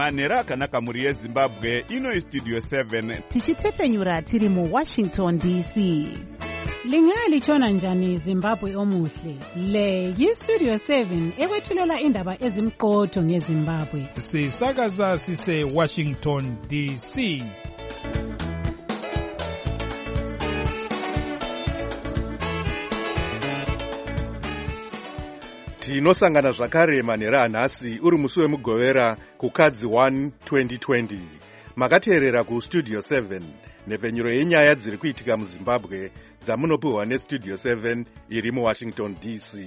manhero akanaka mhuri yezimbabwe. Ino istudio 7 tichitsefenyura tiri muWashington DC. Lingalitshona njani Zimbabwe omuhle? Le yistudio 7 ekwethulela indaba ezimqotho ngeZimbabwe. Sisakaza sise Washington DC. Tinosangana zvakare manhero anhasi uri musi wemugovera kukadzi 1 2020. Makateerera kustudio 7 nhepfenyuro yenyaya dziri kuitika muZimbabwe dzamunopiwa nestudio 7 iri muWashington DC.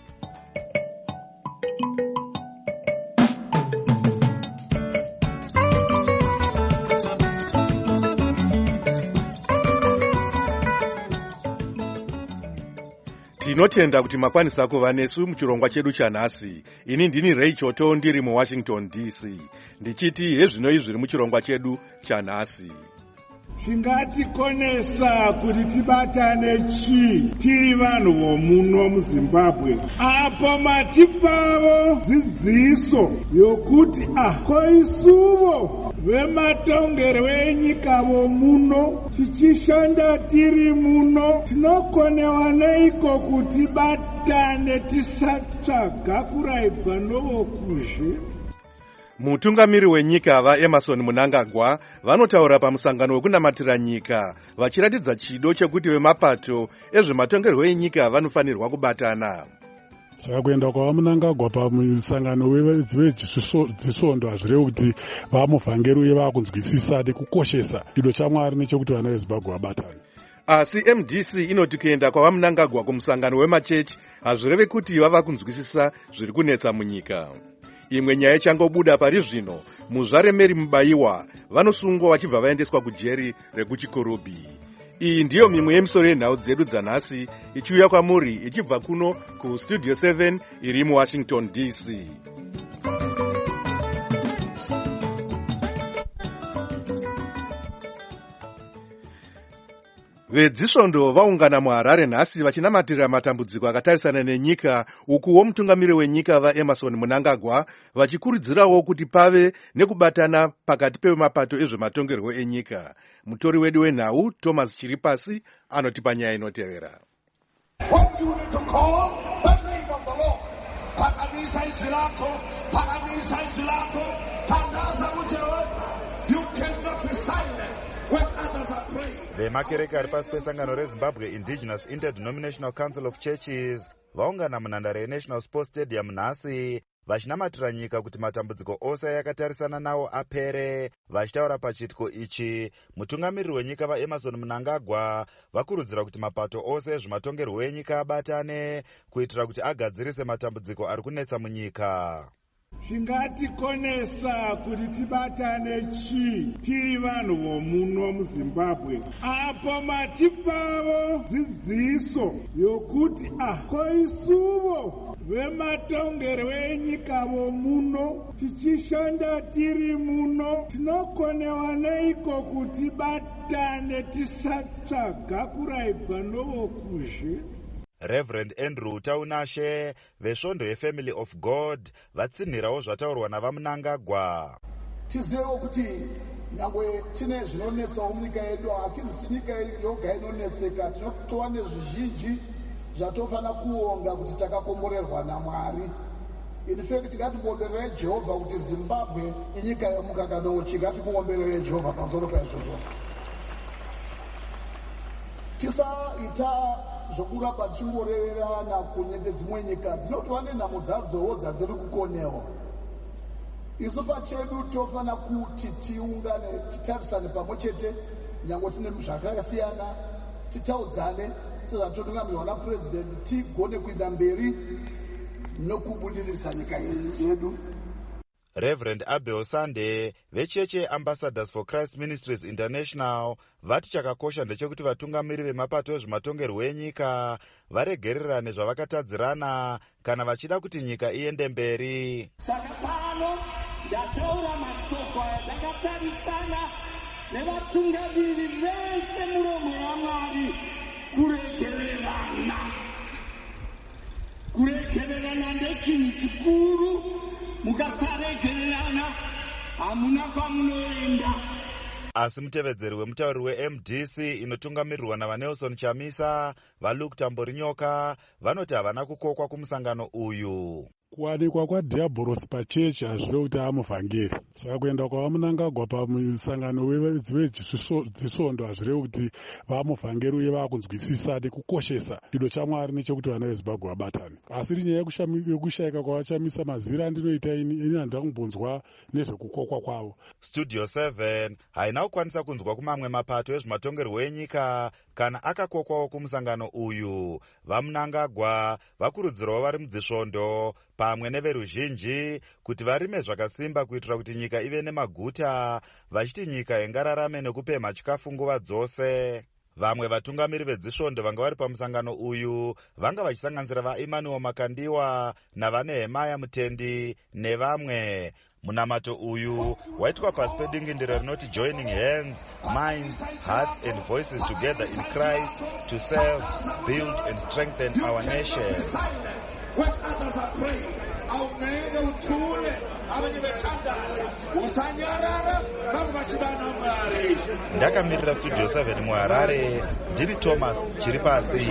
Tinotenda kuti makwanisa kuva nesu muchirongwa chedu chanhasi. Ini ndini Ray Choto ndiri muWashington DC. Ndichiti hezvinoi zviri muchirongwa chedu chanhasi. Chingatikonesa kuti tibatane tiri vanhu vomuno muZimbabwe. Apo matipavo dzidziso yokuti koisuvo vematongero enyika vomuno tichishanda tiri muno tinokonewa neiko kuti batane tisatsvaga kuraibwa novokuzhe. Mutungamiri wenyika vaEmmerson Mnangagwa vanotaura pamusangano wekunamatira nyika vachiratidza chido chekuti vemapato ezvematongerwo enyika vanofanirwa kubatana. Saka kuenda kwaMnangagwa pamusangano wezvisvondo hazvirevi kuti vamuvhangeri uye vakunzwisisa nekukoshesa chido chaMwari nechekuti vana veZimbabwe vabatane. Asi MDC inoti kuenda kwaMnangagwa kumusangano wemachechi hazvirevi kuti vava kunzwisisa zviri kunetsa munyika. Imwe nyaya changobuda pari zvino, muzvare Mary Mubayiwa vanosungwa vachibva vaendeswa kujeri rekuchikorobhi. Iyi ndiyo mimwe yemisoro yenhau dzedu dzanhasi ichiuya kwamuri ichibva kuno kustudio 7 iri muWashington DC. Vedzisvondo vaungana muHarare nhasi vachinamatira matambudziko akatarisana nenyika, ukuwo mutungamiri wenyika vaEmmerson Mnangagwa vachikurudzirawo kuti pave nekubatana pakati pemapato ezvematongerwo enyika. Mutori wedu wenhau Thomas Chiripasi anotipa nyaya inotevera. Vemakereke ari pasi pesangano reZimbabwe Indigenous Interdenominational Council of Churches vaungana munhandare yeNational Sports Stadium nhasi vachinamatira nyika kuti matambudziko ose ayakatarisana nawo apere. Vachitaura pachiitiko ichi, mutungamiriri wenyika vaEmmerson Mnangagwa vakurudzira kuti mapato ose ezvematongerwo enyika abatane kuitira kuti agadzirise matambudziko ari kunetsa munyika. Chingatikonesa kuti tibatane tiri vanhu vomuno muZimbabwe. Apo matipavo dzidziso yokuti koisuvo vematongero enyika vomuno tichishanda tiri muno tinokonewa neiko kuti batane tisatsvaga kuraibwa novokuzhe. Reverend Andrew Taunashe vesvondo yeFamily of God vatsinhirawo zvataurwa navaMnangagwa. Tizivewo kuti nyangwe tine zvinonetsawo munyika yedu, hatisi nyika yoga inonetseka, tinotova nezvizhinji zvatofanira kuonga kuti takakomborerwa naMwari. In fact, ngatimuomberere Jehovha kuti Zimbabwe inyika yomukakanochi, ngatimuomberere Jehovha pamusoro paizvozvo. Tisaita zvokuramba tichingorererana kunenge dzimwe nyika dzinotova nenhamo dzadzowo dzadziri kukonewa. Isu pachedu tofanira kuti tiungane titarisane pamwe chete, nyangwe tine zvakasiyana, titaudzane sezvatotungamirwa naPurezidendi, tigone kuenda mberi nokubudirisa nyika yedu. Reverend Abel Sande vecheche Ambassadors for Christ Ministries International vati chakakosha ndechekuti vatungamiri vemapato ezvematongerwo enyika varegererane zvavakatadzirana kana vachida kuti nyika iende mberi. Saka pano ndataura mashoko ayakatarisana nevatungamiri vese muromo yaMwari kuregererana. Kuregererana ndechinhu chikuru. Mukasaregererana hamuna kwamunoenda. Asi mutevedzeri wemutauri weMDC inotungamirirwa navanelson Chamisa, vaLuke Tamborinyoka, vanoti havana kukokwa kumusangano uyu. Kuwanikwa kwaDiabolos pachechi hazvire kuti amuvhangeri. Saka kuenda kwavamunangagwa pamusangano wezvisondo hazvire kuti vamuvhangeri uye vakunzwisisa nekukoshesa chido chaMwari nechekuti vana veZimbabwe vabatane. Asi rinyaya yekushayika kwavachamisa mazira andinoita ini handina kumbonzwa nezvekukokwa kwavo. Studio 7 haina kukwanisa kunzwa kumamwe mapato ezvematongerwo enyika kana akakokwawo kumusangano uyu. Vamunangagwa vakurudzirwa vari mudzisvondo pamwe neveruzhinji kuti varime zvakasimba kuitira kuti nyika ive nemaguta, vachiti nyika ingararame nekupemha chikafu nguva dzose. Vamwe vatungamiri vedzisvondo vanga vari pamusangano uyu vanga vachisanganisira vaEmmanuel Makandiwa navanehemaya Mutendi nevamwe. Munamato uyu waitwa pasi pedingindiro rinoti joining hands, minds, hearts and voices together in Christ to serve, build and strengthen our nation. When others are praying, awunenge uthule abanye bethandaza usanyarara bangachibana Mwari. Ndakamirira Studio 7 muHarare, ndiri Thomas Chiripasi.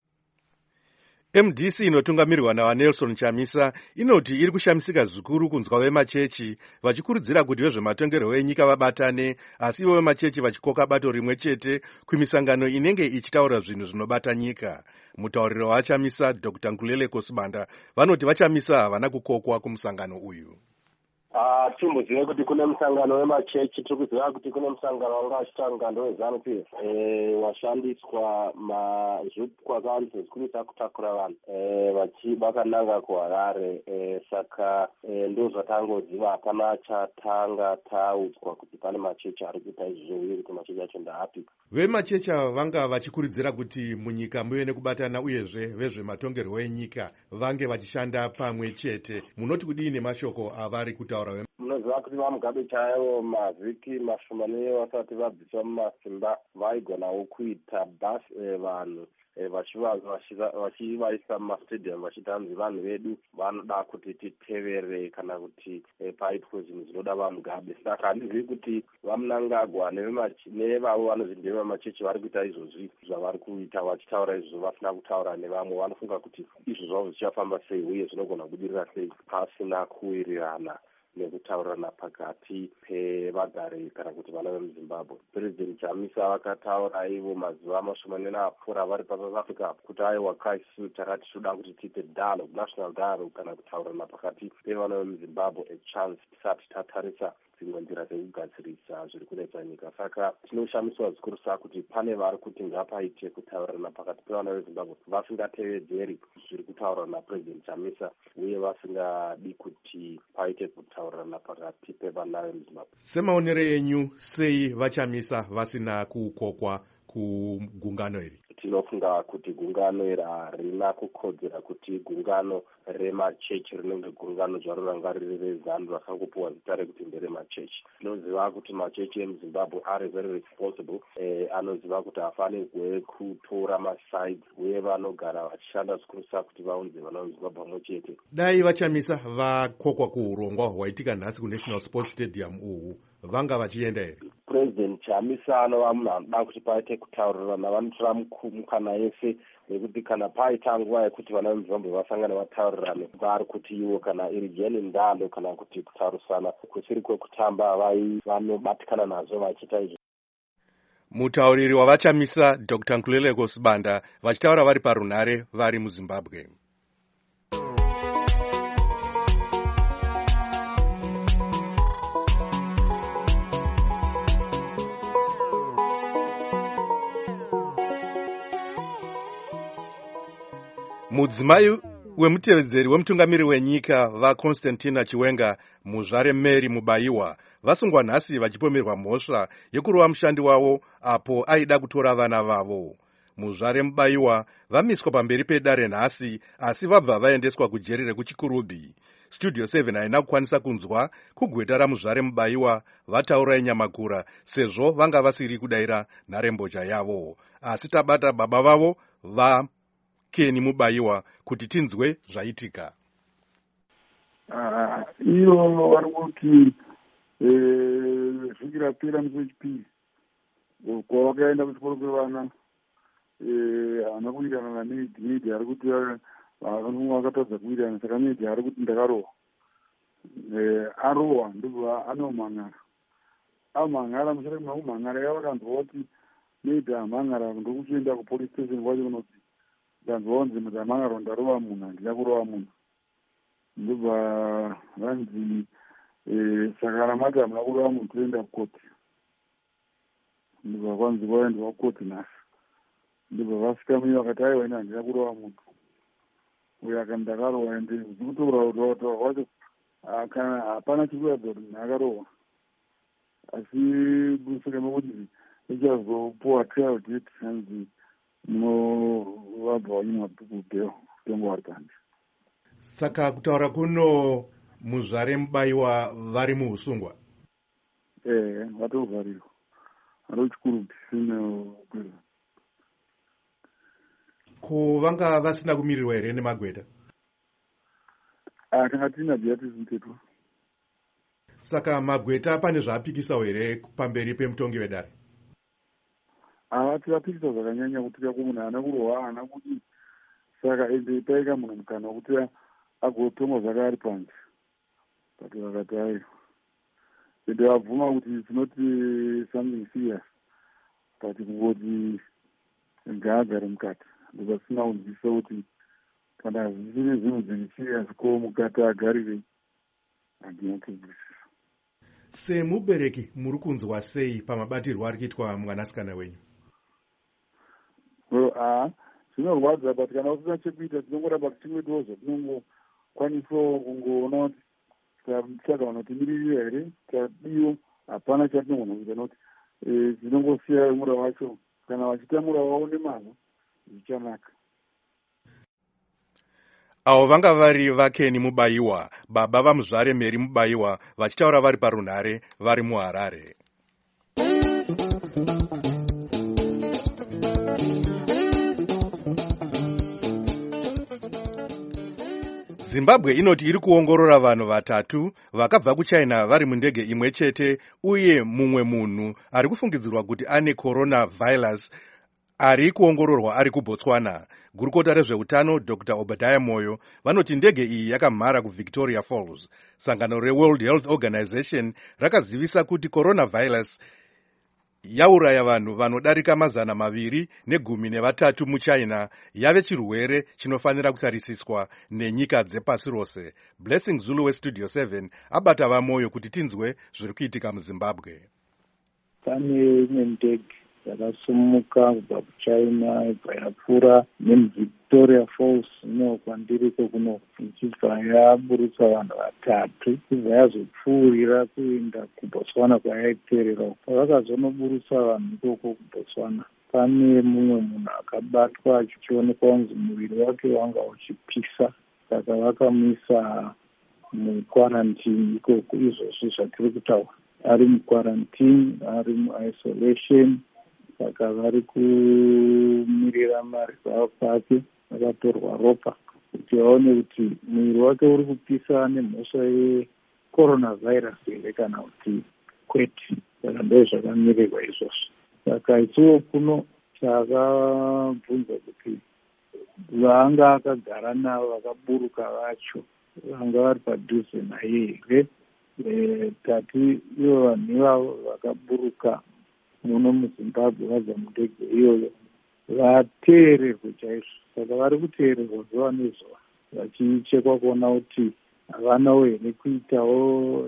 MDC inotungamirirwa navanelson Chamisa inoti iri kushamisika zvikuru kunzwa vemachechi vachikurudzira kuti vezvematongerwo enyika vabatane, asi ivo vemachechi vachikoka bato rimwe chete kumisangano inenge ichitaura zvinhu zvinobata nyika. Mutauriro waChamisa Dr. Nkulele Kosibanda vanoti vaChamisa havana kukokwa kumusangano uyu. Timbozive kuti kune musangano wemachechi, tiri kuziva kuti kune musangano wanga wachitanga ndeweZANU-PF washandiswa kwakawandisa zvikurisa kutakura vanhu vachibakananga kuHarare. Saka ndozvatangoziva, hapana chatanga taudzwa kuti pane machechi ari kuita izvozvo uye kuti machechi acho ndaapi. Vemachechi ava vanga vachikurudzira kuti munyika muve nekubatana uyezve vezvematongerwo enyika vange vachishanda pamwe chete. Munoti kudii nemashoko avari kutaura? Munoziva kuti vaMugabe chaivo mavhiki mashomane vasati vabviswa mumasimba vaigonawo kuita basi vanhu vachivaisa mumastadium vachiti hanzi vanhu vedu vanoda kuti titevere kana kuti paitwe zvinhu zvinoda vaMugabe. Saka handizivi kuti vamunangagwa nevavo vanozvi ndevemachechi vari kuita izvozvi zvavari kuita vachitaura izvozvo vasina kutaura nevamwe. Vanofunga kuti izvo zvavo zvichafamba sei uye zvinogona kubudirira sei pasina kuwirirana nekutaurirana pakati pevagari kana kuti vana vemuZimbabwe. President Chamisa vakataura ivo mazuva mashomane apfuura vari paSouth Africa kuti aiwa kaisu takati toda kuti tiite dialogue, national dialogue, kana kutaurirana pakati pevana vemuZimbabwe echance tisati tatarisa dzimwe nzira dzekugadzirisa zviri kunetsa nyika. Saka tinoshamiswa zvikuru kuti pane vari kuti ngapaite kutaurirana pakati pevana veZimbabwe vasingatevedzeri zviri kutaurwa naPresident Chamisa uye vasingadi kuti paite kutaurirana pakati pevana vemuZimbabwe. Semaonero enyu, sei vaChamisa vasina kukokwa kugungano iri? Tinofunga kuti gungano iri harina kukodzera kuti gungano remachechi rinenge gungano zvaro ranga riri reZANU rakangopiwa zita rekuti nderemachechi. Tinoziva kuti machechi emuZimbabwe ari very responsible, anoziva kuti hafanirwe kutora masides uye vanogara vachishanda zvikuru kuti vaunze vana veZimbabwe pamwe chete. Dai vaChamisa vakokwa kuurongwa hwaitika nhasi kuNational Sports Stadium uhu, vanga vachienda here? President Chamisa anova munhu anoda kuti paite kutaurirana, vanotora mukana yese nekuti kana paita nguva yekuti vana veZimbabwe vasangana vataurirane vari kuti ivo kana iri jeni ndando kana kuti kutaurisana kusiri kwekutamba vanobatikana nazvo vachiita izvo. Mutauriri wavaChamisa Dr. Nkulele Kosibanda vachitaura vari parunhare vari muZimbabwe. Mudzimai wemutevedzeri wemutungamiri wenyika vaConstantina Chiwenga, muzvare Mary Mubayiwa, vasungwa nhasi vachipomerwa mhosva yekurova mushandi wavo apo aida kutora vana vavo. Muzvare Mubayiwa vamiswa pamberi pedare nhasi asi vabva vaendeswa kujeri rekuChikurubi. Studio 7 haina kukwanisa kunzwa kugweta ramuzvare Mubayiwa vataura inyamakura sezvo vanga vasiri kudayira nharembozha yavo, asi tabata baba vavo Keni Mubayiwa kuti tinzwe zvaitika. Iyo vari kuti vhiki rapera musi wechipiri kwavakaenda kuchikoro kwevana haana kuirana naneidhi ari kuti vakatadza kuirana, saka neidhi ari kuti ndakarohwa. Arohwa ndobva anomhan'ara, amhan'ara mushure mekumhan'ara yavakanzwa kuti neidhi amhan'ara ndokuchienda kupolice station kwacho kunoti ndanzwa kunzi mudzamhan'ara ndarova munhu, handina kurova munhu. Ndobva vanzi saka ramati hamuna kurova munhu, toenda kukoti. Ndobva kwanzi vaendwa kukoti nhasi. Ndobva vasvika mui vakati aiwa ine handina kurova munhu. Uyo akati ndakarohwa, ende zikutotaura kwacho kana hapana chikuratidza kuti munhu akarohwa, asi mushure mekuti ichazopuwa trial date hanzi munovabva vanyimwa bhuku bheo kutengo vari panze. Saka kutaura kuno muzvare mubayiwa vari muusungwa? Vatovharirwa vari kuchikuru pisine. Ko vanga vasina kumirirwa here nemagweta? Tanga tina Beatrice Mtetwa. Saka magweta pane zvaapikisawo here pamberi pemutongi wedare? Havati vapikisa zvakanyanya kuti munhu haana kurohwa, haana kuti, saka ende paika munhu mukana wekuti agotongwa zvake ari panze. But vakati aiwa, ende vabvuma kuti it's not something serious, but kungoti ngaagare mukati. Ndobva sina kunzwisisa kuti kana zvisiri zvinhu zviri serious ko mukati agarirei, handina kunzwisisa. Semubereki muri kunzwa sei pamabatirwo ari kuitwa mwanasikana wenyu? Zvinorwadza, but kana usina chekuita tinongoramba tichingodiwo zvatinongokwanisawo kungoona kuti tichagona kutimiririra here, tadiwo hapana chatinogona kuita, nokuti tinongosiya mura wacho, kana vachitamura wavo nemazvo zvichanaka. Avo vanga vari Vakeni Mubayiwa, baba vamuzvare Mary Mubayiwa, vachitaura vari parunhare vari muHarare. Zimbabwe inoti iri kuongorora vanhu vatatu vakabva kuChina vari mundege imwe chete, uye mumwe munhu ari kufungidzirwa kuti ane coronavirus ari kuongororwa ari kuBotswana. Gurukota rezveutano Dr. Obadiah Moyo vanoti ndege iyi yakamhara kuVictoria Falls. Sangano reWorld Health Organization rakazivisa kuti coronavirus yauraya vanhu vanodarika 213 muChina, yave chirwere chinofanira kutarisiswa nenyika dzepasi rose. Blessing Zulu weStudio 7 abata vaMoyo kuti tinzwe zviri kuitika muZimbabwe. Pane imwe ndege yakasumuka kubva kuChina ibva yapfuura nemuVictoria Falls ino kwandiriko kuno, ichibva yaburutsa vanhu vatatu ibva yazopfuurira kuenda kuBotswana kwayaiteerera. Pavakazonoburutsa vanhu ikoko kuBotswana, pane mumwe munhu akabatwa achionekwa kunzi muviri wake wanga uchipisa, saka vakamuisa mukwarantini ikoko. Izvozvi zvatiri kutaura, ari mukwarantini, ari muisolation, saka vari kumirira marizalts ake. Vakatorwa ropa kuti vaone kuti muviri wake uri kupisa nemhosva yecoronavirus here kana kuti kwete. Saka ndo zvakamirirwa izvozvo. Saka ichiwo kuno takabvunza kuti vanga akagara navo vakaburuka vacho vanga vari padhuze naye here. Tati ivo vanhu ivavo vakaburuka muno muZimbabwe vabva mundege iyoyo vateererwe chaizvo. Saka vari kuteererwa zuva nezuva vachichekwa kuona kuti havanawo here kuitawo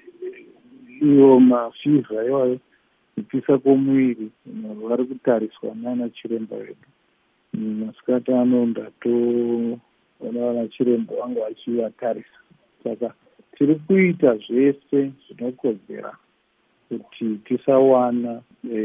iwo mafivha iwayo, kupisa kwomuviri. Vari kutariswa naana chiremba vedu. Masikati ano ndatoona vana chiremba vanga vachivatarisa. Saka tiri kuita zvese zvinokodzera kuti tisawana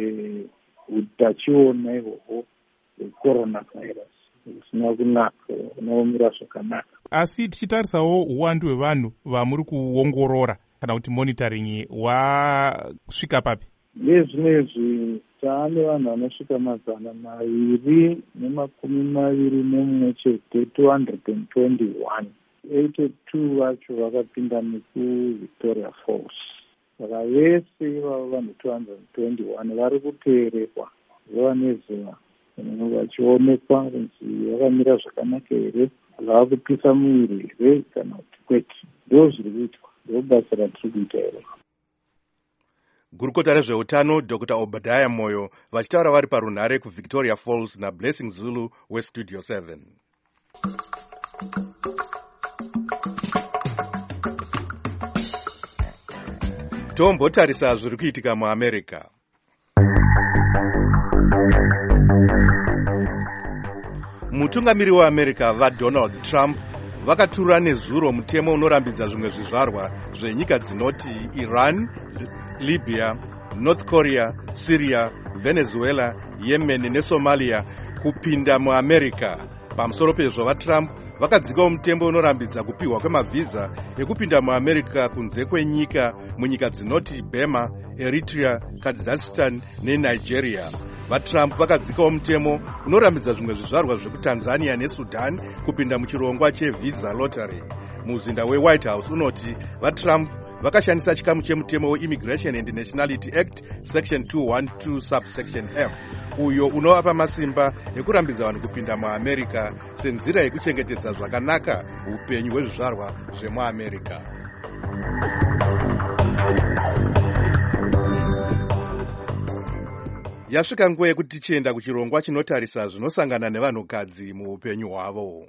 utachiona ihwohwo hwecoronavirus zvisina kunaka, unomira zvakanaka. Asi tichitarisawo uwandu hwevanhu vamuri kuongorora kana kuti monitoring, wasvika papi? Nezvinezvi taane vanhu vanosvika 221 chete, 221. 82 vacho vakapinda nekuVictoria Falls. saka vese ivavo vanhu 221 vari kuteerekwa zuva nezuva vachionekwa kunzi vakamira zvakanaka here, vava kupisa muviri here kana kuti kwete. Ndo zviri kuitwa, ndo basa ratiri kuita iro. Gurukota rezveutano Dr. Obadiah Moyo vachitaura vari parunhare kuVictoria Falls naBlessing Zulu weStudio 7. Tombotarisa zviri kuitika muAmerica. Mutungamiri weAmerica vaDonald Trump vakaturura nezuro mutemo unorambidza zvimwe zvizvarwa zvenyika dzinoti Iran, Libya, North Korea, Syria, Venezuela, Yemen neSomalia kupinda muAmerica. Pamusoro pezvo vaTrump vakadzikawo mutembo unorambidza kupiwa kwemavhiza ekupinda muAmerica kunze kwenyika munyika dzinoti Burma, Eritrea, Kazakhstan neNigeria. VaTrump vakadzikawo mutemo unorambidza zvimwe zvizvarwa zvekuTanzania neSudan kupinda muchirongwa chevisa lottery. Muzinda weWhite House unoti vaTrump vakashandisa chikamu chemutemo weImmigration and Nationality Act section 212 subsection F uyo unovapa masimba ekurambidza vanhu kupinda muAmerica senzira yekuchengetedza zvakanaka upenyu hwezvizvarwa zvemuAmerica. Yasvika nguva yekuti tichienda kuchirongwa chinotarisa zvinosangana nevanhukadzi muupenyu hwavo.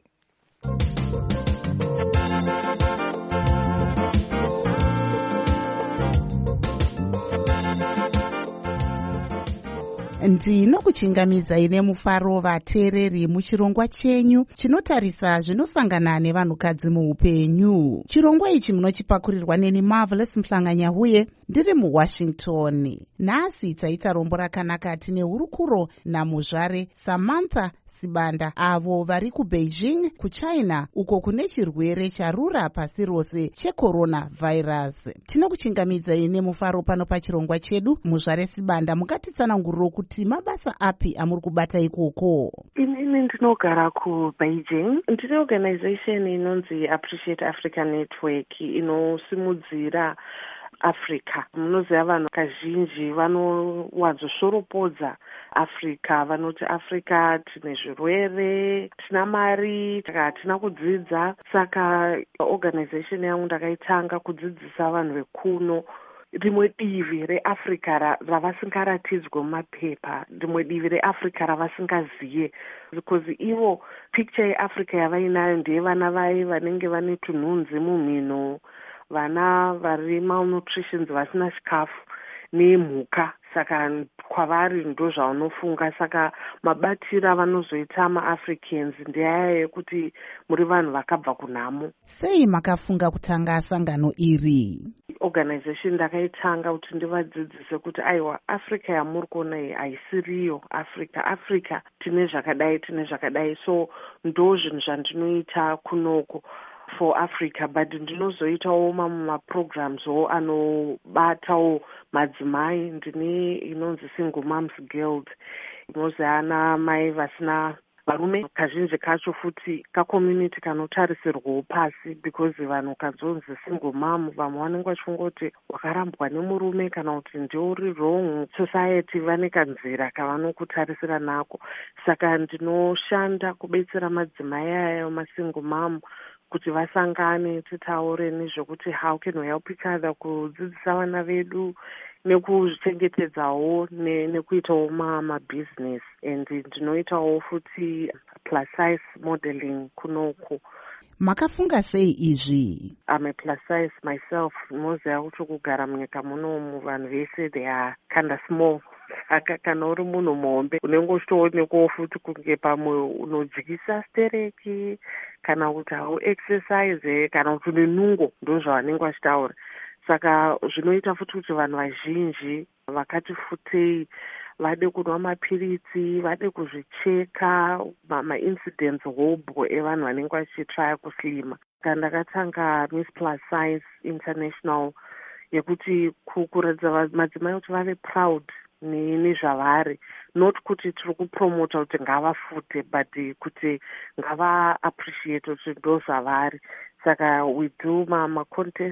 Ndinokuchingamidzai nemufaro vateereri muchirongwa chenyu chinotarisa zvinosangana nevanhukadzi muupenyu. Chirongwa ichi munochipakurirwa neni Marvelous Mhlanganyahuye ndiri muWashington. Nhasi taita rombo rakanaka tine hurukuro namuzvare Samantha Sibanda avo vari kuBeijing kuChina uko kune chirwere charura pasi rose cheCoronavirus. Tinokuchingamidzai nemufaro pano pachirongwa chedu. Muzvare Sibanda, mukatitsananguriro kuti mabasa api amuri kubata ikoko? Inini ndinogara kuBeijing. Ndine organization inonzi Appreciate Africa Network inosimudzira Africa. Munoziva vanhu kazhinji vanowanzoshoropodza Africa, vanoti Africa tine zvirwere, tina mari, hatina kudzidza. Saka organization yangu ndakaitanga kudzidzisa vanhu vekuno rimwe divi reAfrica ravasingaratidzwe mumapepa, rimwe divi reAfrica ravasingaziye, because ivo picture yeAfrica yavainayo ndeye vana vai vanenge vane tunhunzi mumhino, vana vari malnutrition, vasina chikafu nemhuka. Saka kwavari ndo zvaunofunga. Saka mabatiro avanozoita maAfricans ndeyaya yekuti muri vanhu vakabva kunhamo. Sei makafunga kutanga sangano iri? Organization ndakaitanga kuti ndivadzidzise kuti aiwa Africa yamuri kuona iyi haisiriyo Africa tine zvakadai, so ndo zvinhu zvandinoita kunoko for Africa, but ndinozoitawo maprograms anobatawo madzimai. Ndine inonzi Single Moms Guild, inoziana mai vasina varume. Kazhinji kacho futi kakommunity kanotarisirwawo pasi, because vanhu ukanzonzi single mom vamwe vanenge vachingoti wakarambwa nemurume kana kuti ndiuri wrong. Society vane kanzira kavanokutarisira nako. Saka ndinoshanda kubetsera madzimai aya masingle mom kuti vasangane titaure nezvekuti how can we help each other kudzidzisa vana vedu nekuzvichengetedzawo nekuitawo mabusiness. And ndinoitawo futi plus size modeling kunoko. Makafunga sei izvi? I'm a plus size myself. Moziva kuti kugara munyika munomu vanhu vese they are kind of small. Saka kana uri munhu muhombe unenge uchitoonekwawo futi kunge pamwe unodyisa stereki kana kuti hau exercise kana kuti une nungo, ndo zvavanenge vachitaura. Saka zvinoita futi kuti vanhu vazhinji vakati futei vade kunwa mapiritsi, vade kuzvicheka, maincidents hobho evanhu vanenge vachitraya kuslima. Saka ndakatanga Miss Plus Size International yekuti kukuradza madzimai kuti vave proud nezvavari, not kuti tiri kupromota kuti ngavafute, but kuti ngava appreciate kuti ndo zvavari. Saka we do ma contest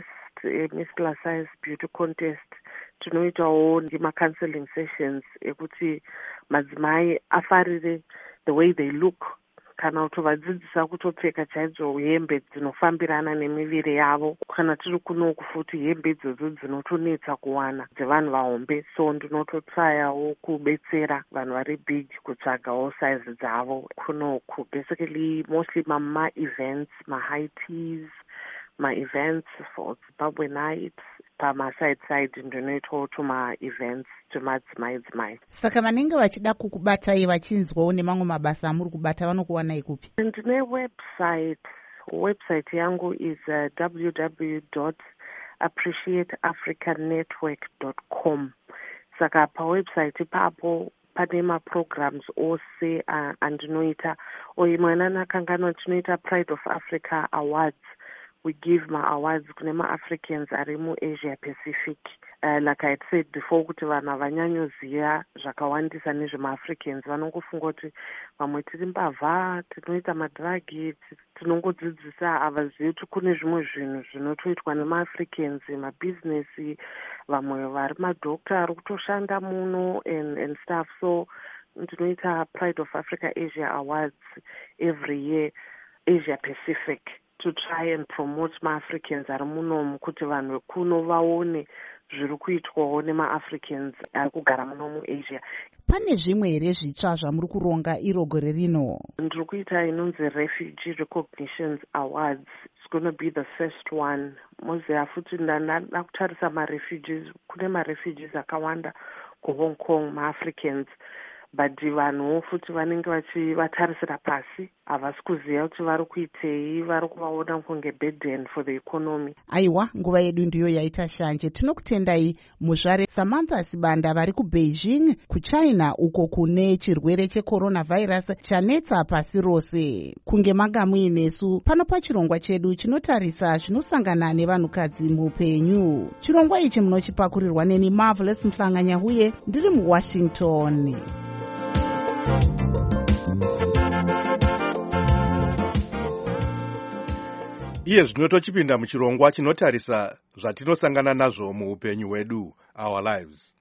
Miss Plus Size Beauty Contest tinoitawo ma-counseling sessions ekuti madzimai afarire the way they look, kana kutovadzidzisa kutopfeka chaidzo hembe dzinofambirana nemiviri yavo, kana tiri kunoku futi hembe idzodzo dzinotonetsa kuwana dzevanhu vahombe. So ndinototsayawo kubetsera vanhu vari big kutsvagawo size dzavo kunoku, basically mostly ma-events, ma-high teas, ma-events for Zimbabwe night. Pama-side ndinoitawo tuma-events twemadzimai. Saka vanenge vachida kukubatai vachinzwawo nemamwe mabasa amuri kubata vanokuwanai kupi? Ndine website yangu is www.appreciateafricannetwork.com. Saka pawebsite ipapo pane ma-programs ose andinoita. Imwe ananakanganwa tinoita Pride of Africa Awards. We give awards kune ma-Africans ari mu-Asia Pacific. Like I had said before, kuti vanhu havanyanyoziva zvakawandisa nezvema-Africans. Vanongofunga kuti vamwe tiri mbavha, tinoita madrugi, tinongodzidzisa, havazivi kuti kune zvimwe zvinhu zvinotoitwa nema-Africans, mabusiness, vamwe vari madoctor ari kutoshanda muno and stuff. So ndinoita Pride of Africa Asia Awards every year, Asia Pacific, to try and promote ma-Africans ari munomu kuti vanhu vekuno vaone zviri kuitwawo nema-Africans ari kugara muno muAsia. Pane zvimwe here zvitsva zvamuri kuronga iro gore rino? Ndiri kuita inonzi Refugee Recognitions Awards. It's going to be the first one. Moziya futi ndada kutarisa ma-refugees. Kune ma-refugees akawanda kuHong Kong, ma-Africans. But vanhu futi vanenge vatarisira pasi, havasi kuziva kuti vari kuitei, vari kuvaona kunge burden for the economy. Aiwa, nguva yedu ndiyo yaita shanje. Tinokutendai muzvare Samantha Sibanda vari kuBeijing, kuChina, uko kune chirwere cheCoronavirus chanetsa pasi rose. Kunge manga muinesu, pano pachirongwa chedu chinotarisa zvinosangana nevanhukadzi muupenyu. Chirongwa ichi munochipakurirwa neni Marvelous Mhlanga-Nyahuye, ndiri muWashington. Iye zvino tochipinda muchirongwa chinotarisa zvatinosangana nazvo muupenyu hwedu, our lives.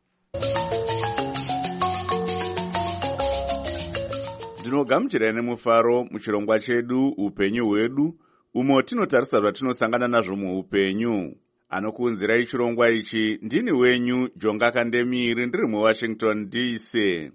Ndinogamuchirai nemufaro muchirongwa chedu upenyu hwedu, umo tinotarisa zvatinosangana nazvo muupenyu. Anokuunzirai chirongwa ichi ndini wenyu Jonga Kandemiri, ndiri muWashington DC.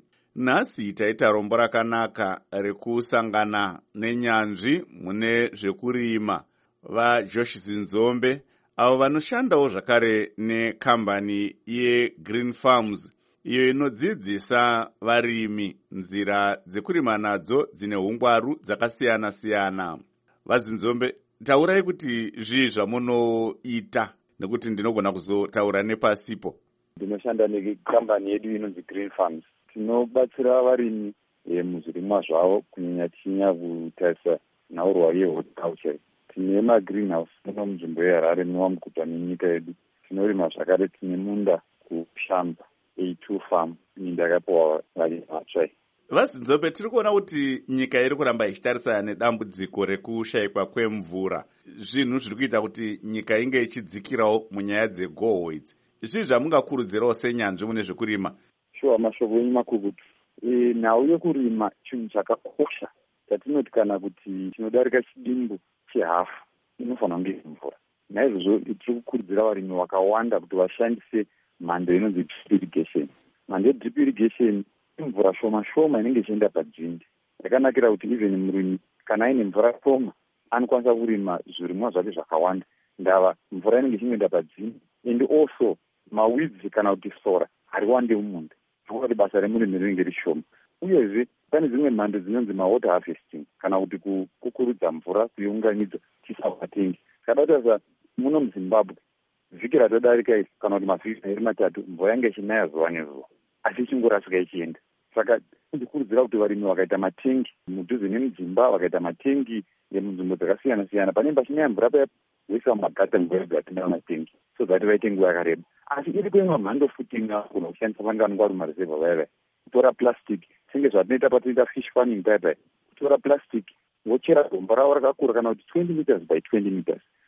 Nhasi taita rombo rakanaka rekusangana nenyanzvi mune zvekurima vaJosh Zinzombe, avo vanoshandawo zvakare nekambani yeGreen Farms, iyo inodzidzisa varimi nzira dzekurima nadzo dzine hungwaru dzakasiyana-siyana. VaZinzombe, taurai kuti zvii zvamunoita, nekuti ndinogona kuzotaura nepasipo. Ndinoshanda nekambani yedu inonzi Green Farms. Tinobatsira varimi muzvirimwa zvavo, kunyanya tichinya kutarisa nhaurwa yehorticulture. Tine magreenhouse muno munzvimbo yeHarare munowa muguta menyika yedu. Tinorima zvakare, tine munda kuShamba A2 farm, minda yakapiwa varimi vatsvai. VaZinzombe, tiri kuona kuti nyika iri kuramba ichitarisana nedambudziko rekushayikwa kwemvura. Zvinhu zviri kuita kuti nyika inge ichidzikirawo munyaya dzegohwo idzi. Zvii zvamungakurudzirawo senyanzvi mune zvekurima? Shuwa, mashoko enyu makukutu. Nhau yekurima chinhu chakakosha. Tatinoti kana kuti chinodarika chidimbu chehafu inofanira kunge mvura. Naizvozvo tiri kukurudzira varimi vakawanda kuti vashandise mhando inonzi drip irrigation. Mhando yedrip irrigation imvura shoma shoma inenge ichienda padzinde. Yakanakira kuti even murimi kana aine mvura shoma anokwanisa kurima zvirimwa zvake zvakawanda. Ndava mvura inenge ichienda padzinde. And also maweeds kana kuti sora hariwande mumunda. Kuti basa remurimi rinenge rishoma. Uyezve pane dzimwe mhando dzinonzi water harvesting, kana kuti kukurudza mvura kuiunganidza tisavatengi. Kadata muno muZimbabwe vhiki ratodarika iri kana kuti mavhiki 3 mvura yange ichinaya zuva nezuva, asi ichingorasika ichienda. Saka ndikurudzira kuti varimi vakaita matengi mudhuze nemudzimba, vakaita matengi munzvimbo dzakasiyana-siyana, pane pachinaya mvura paya voisa mumagata nguva yega tinaa matengi, so that vaite nguva yakareba. Asi iri kuimwa mhando futi inogona kushandisa vanenge vari mumarezevha vaya kutora plastic, senge zvatinoita patinoita fish farming paya, kutora plastic vochera gomba ravo rakakura kana kuti 20 meters by 20 meters,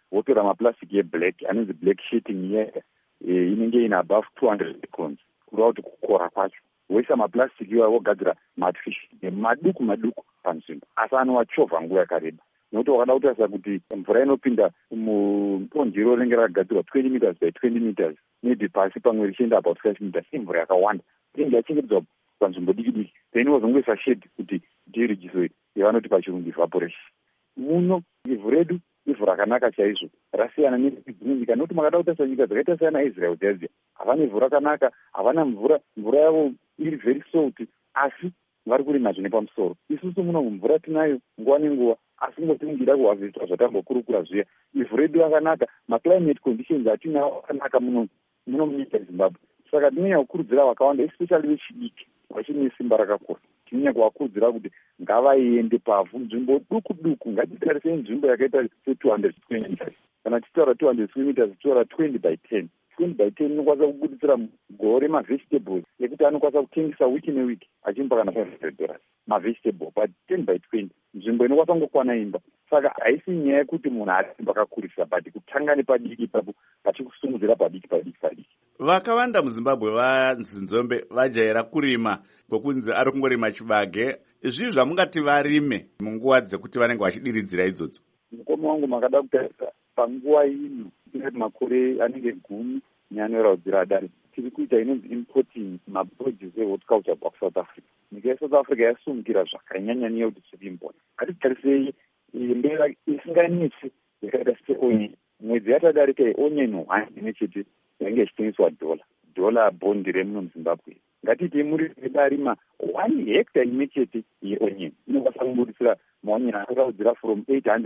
wotora maplastic yeblack anonzi black sheeting year inenge ina above 200 microns kureva kuti kukora kwacho woisa maplastic iwayo wogadzira matfish maduku panzvimbo asi anowachovha nguva yakareba nokuti wakada kutarisa kuti mvura inopinda muponjero rinenge rakagadzirwa 20 meters by 20 meters maybe pasi pamwe richienda about 5 meters imvura yakawanda inenge yachengetedzwa panzvimbo diki diki then wozongoisa shade kuti ndirijiso yavanoti pachirungu evaporation. Muno ivhu redu ivhu rakanaka chaizvo rasiyana nedzimwe nyika nokuti makada kutarisa nyika dzakaita seana Israel dziya havana ivhu rakanaka, havana mvura yavo iri very salt, asi vari kurima zvine pamusoro. Isusu muno mvura tinayo nguva nenguva, asi ngotingida kuhazvitwa zvatambokurukura zviya. Ivhu redu rakanaka, maclimate conditions atinawo akanaka muno munyika yeZimbabwe. Saka tinonyanya kukurudzira vakawanda especially vechidiki vachine simba rakakura, tinonyanya kuvakurudzira kuti ngavaende pavhu nzvimbo duku duku. Ngatitarisei nzvimbo yakaita se200 square meters, kana tichitaura 200 square meters tichitaura 20 by 10. 20 by 10 inokwanisa kubuditsira gore mavegetables ekuti anokwanisa kutengesa wiki newiki achimupa kana $500 mavegetable, but 10 by 20 nzvimbo inokwanisa kungokwana imba. Saka haisi nyaya yekuti munhu arimba akakurisa, but kutanga nepadiki ipapo pachikusimudzira padiki. Vakawanda muZimbabwe vanzi Nzombe vajaira kurima kwokunzi ari kungorima chibage. Izvi zvamungati varime munguva dzekuti vanenge vachidiridzira idzodzo? Mukoma wangu makada kutarisa panguva ino tinoti makore anenge 10 neanoyeraudzira adare tiri kuita inonzi importing maproduce ehorticulture kubva kuSouth Africa. Nyika yeSouth Africa yasumukira zvakanyanya niyo kuti tiri import. Ngatitarisei mbera isinganetsi yakaita seonye. Mwedzi yatadarika yeonye imwe chete yange ichitengeswa dola bondi remuno muZimbabwe. Ngatiti muri darima 1 hectare imwe chete yeonye inokwanisa kubuditsira maonye akaudzira from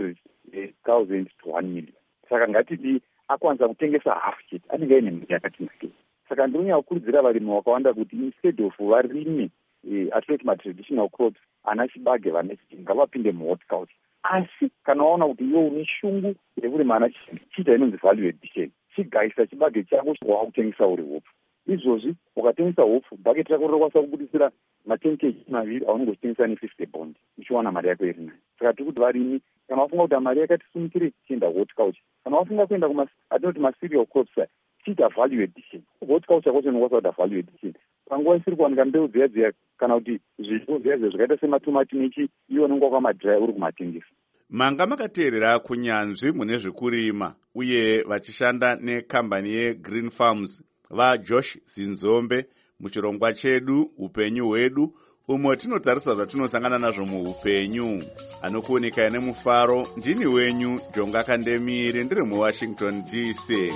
800,000 to 1 million. Saka ngatiti akwanisa kutengesa half chete anenge aine mari yakatinakei. Saka ndinonyanya kukurudzira varimi vakawanda kuti instead of varime atinoti matraditional crops ana chibage vanechiti ngavapinde muhorticulture. Asi kana waona kuti iwe une shungu yekurima ana chiita inonzi value addition, chigaisa chibage chako wakutengesa uri hopfu. Izvozvi ukatengesa hopfu bhaketi rako rinokwanisa kubuditsira ma10 kg maviri aunenge uchitengesa ne50 bond uchiwana mari yako iri nayo. Saka tiri kuti varimi kana wafunga kuti mari yakati sumukire chienda horticulture, kana wafunga kuenda atinoti macereal crops chiita value addition. Horticulture kwacho inokwanisa kuita value addition. Panguva isiri kuwanika mbeu dziya kana kuti zvipo dziya zvakaita sematomati nechi iwo unenge wakamadry uri kumatengesa. Manga makateerera kunyanzvi mune zvekurima uye vachishanda nekambani yeGreen Farms vaJosh Zinzombe muchirongwa chedu upenyu hwedu, umwe tinotarisa zvatinosangana nazvo muupenyu. Anokuonekai nemufaro ndini wenyu Jonga Kandemire, ndiri muWashington DC.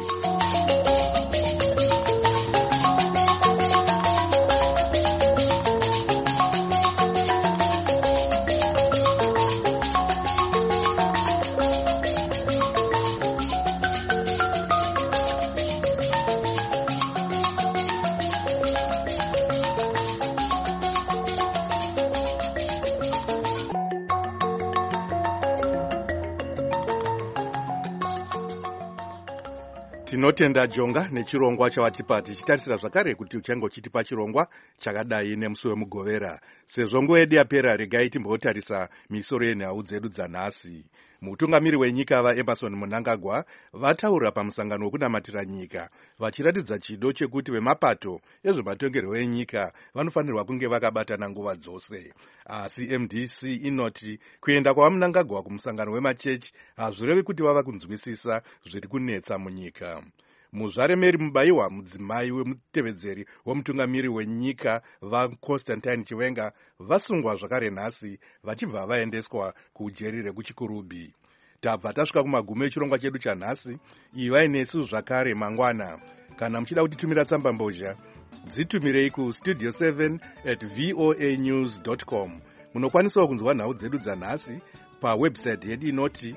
Tinotenda Jonga nechirongwa chavatipa, tichitarisira zvakare kuti uchange uchitipa chirongwa chakadai nemusi wemugovera. Sezvo nguva yedu yapera, regai timbotarisa misoro yenhau dzedu dzanhasi. Mutungamiri wenyika vaEmmerson Mnangagwa vataura pamusangano wekunamatira nyika, vachiratidza chido chekuti vemapato ezvematongerwo enyika vanofanirwa kunge vakabatana nguva dzose. Asi MDC inoti kuenda kwaMnangagwa kumusangano wemachechi hazvirevi kuti vava kunzwisisa zviri kunetsa munyika. Muzvare Mary Mubayiwa, mudzimai wemutevedzeri womutungamiri wenyika vaConstantine Chiwenga, vasungwa zvakare nhasi vachibva vaendeswa kujeri rekuchikurubhi. Tabva tasvika kumagumo echirongwa chedu chanhasi. Ivai nesu zvakare mangwana. Kana muchida kutitumira tsamba mbozha, dzitumirei kustudio 7@voanews.com. Munokwanisawo kunzwa nhau dzedu dzanhasi pawebsite yedu inoti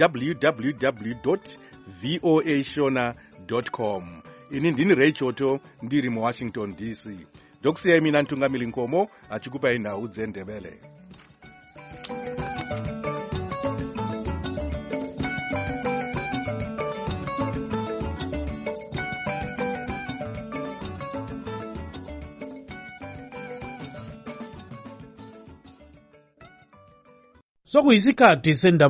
www.voashona.com. Ini ndini Ray Choto, ndiri muWashington DC. Ndokusiyai mina Ntungamiri Nkomo achikupai nhau dzeNdebele. Sokuyisikhathi sendaba